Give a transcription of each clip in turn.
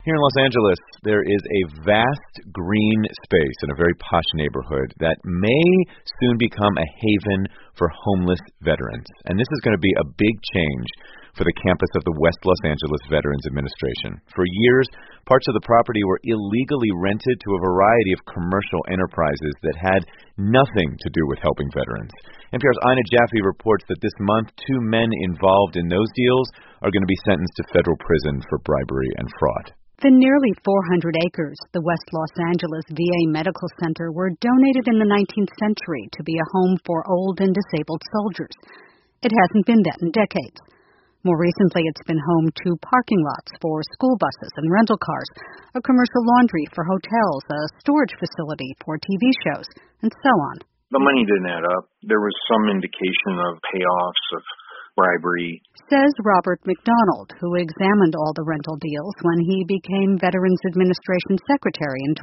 Here in Los Angeles, there is a vast green space in a very posh neighborhood that may soon become a haven for homeless veterans. And this is going to be a big change for the campus of the West Los Angeles Veterans Administration. For years, parts of the property were illegally rented to a variety of commercial enterprises that had nothing to do with helping veterans. NPR's Ina Jaffe reports that this month, 2 men involved in those deals are going to be sentenced to federal prison for bribery and fraud. The nearly 400 acres the West Los Angeles VA Medical Center were donated in the 19th century to be a home for old and disabled soldiers. It hasn't been that in decades. More recently, it's been home to parking lots for school buses and rental cars, a commercial laundry for hotels, a storage facility for TV shows, and so on. The money didn't add up. There was some indication of payoffs, of bribery, says Robert McDonald, who examined all the rental deals when he became Veterans Administration Secretary in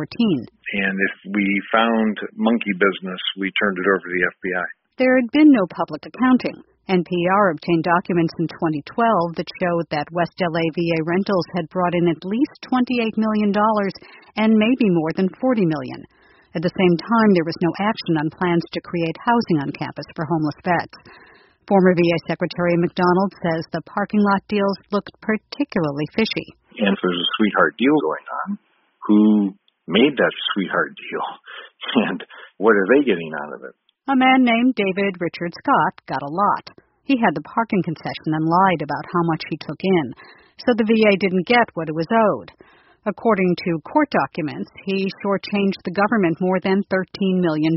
2014. And if we found monkey business, we turned it over to the FBI. There had been no public accounting. NPR obtained documents in 2012 that showed that West LA VA Rentals had brought in at least $28 million and maybe more than $40 million. At the same time, there was no action on plans to create housing on campus for homeless vets. Former VA Secretary McDonald says the parking lot deals looked particularly fishy. And if there's a sweetheart deal going on, who made that sweetheart deal? And what are they getting out of it? A man named David Richard Scott got a lot. He had the parking concession and lied about how much he took in, so the VA didn't get what it was owed. According to court documents, he shortchanged the government more than $13 million.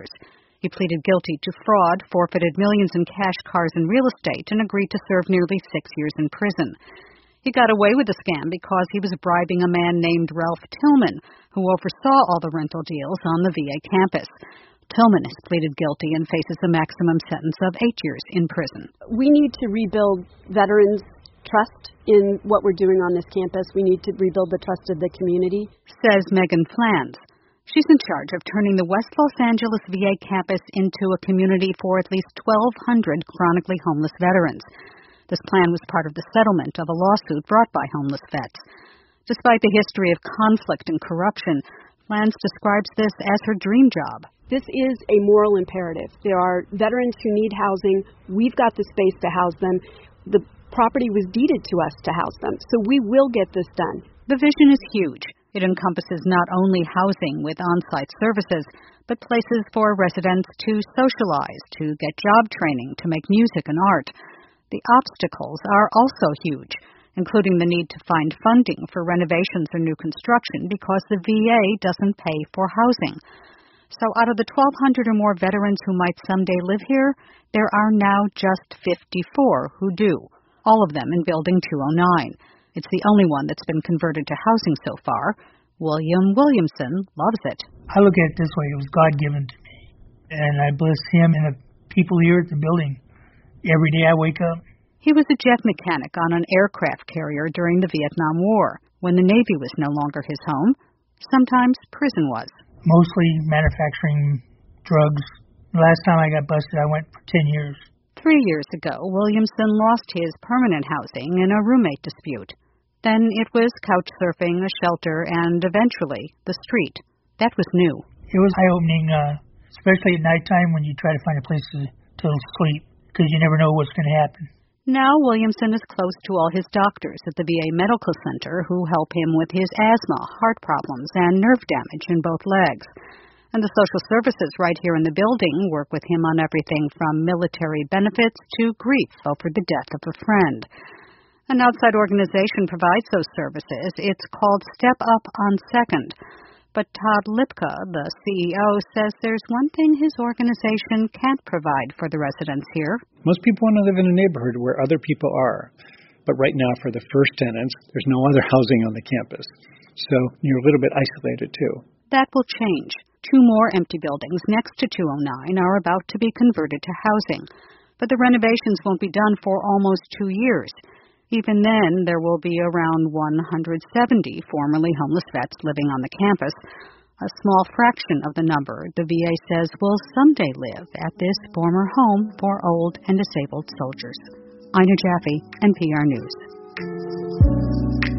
He pleaded guilty to fraud, forfeited millions in cash, cars, and real estate, and agreed to serve nearly 6 years in prison. He got away with the scam because he was bribing a man named Ralph Tillman, who oversaw all the rental deals on the VA campus. Tillman has pleaded guilty and faces a maximum sentence of 8 years in prison. We need to rebuild veterans' trust in what we're doing on this campus. We need to rebuild the trust of the community, says Megan Flands. She's in charge of turning the West Los Angeles VA campus into a community for at least 1,200 chronically homeless veterans. This plan was part of the settlement of a lawsuit brought by homeless vets. Despite the history of conflict and corruption, Flands describes this as her dream job. This is a moral imperative. There are veterans who need housing. We've got the space to house them. The property was deeded to us to house them, so we will get this done. The vision is huge. It encompasses not only housing with on-site services, but places for residents to socialize, to get job training, to make music and art. The obstacles are also huge, including the need to find funding for renovations or new construction because the VA doesn't pay for housing. So out of the 1,200 or more veterans who might someday live here, there are now just 54 who do, all of them in Building 209. It's the only one that's been converted to housing so far. William Williamson loves it. I look at it this way. It was God-given to me. And I bless him and the people here at the building. Every day I wake up. He was a jet mechanic on an aircraft carrier during the Vietnam War, when the Navy was no longer his home. Sometimes prison was. Mostly manufacturing drugs. The last time I got busted, I went for 10 years. 3 years ago, Williamson lost his permanent housing in a roommate dispute. Then it was couch surfing, a shelter, and eventually the street. That was new. It was eye-opening, especially at nighttime when you try to find a place to sleep, because you never know what's going to happen. Now Williamson is close to all his doctors at the VA Medical Center who help him with his asthma, heart problems, and nerve damage in both legs. And the social services right here in the building work with him on everything from military benefits to grief over the death of a friend. An outside organization provides those services. It's called Step Up on Second. But Todd Lipka, the CEO, says there's one thing his organization can't provide for the residents here. Most people want to live in a neighborhood where other people are. But right now, for the first tenants, there's no other housing on the campus. So you're a little bit isolated, too. That will change. 2 more empty buildings next to 209 are about to be converted to housing. But the renovations won't be done for almost 2 years. Even then, there will be around 170 formerly homeless vets living on the campus, a small fraction of the number the VA says will someday live at this former home for old and disabled soldiers. Ina Jaffe, NPR News.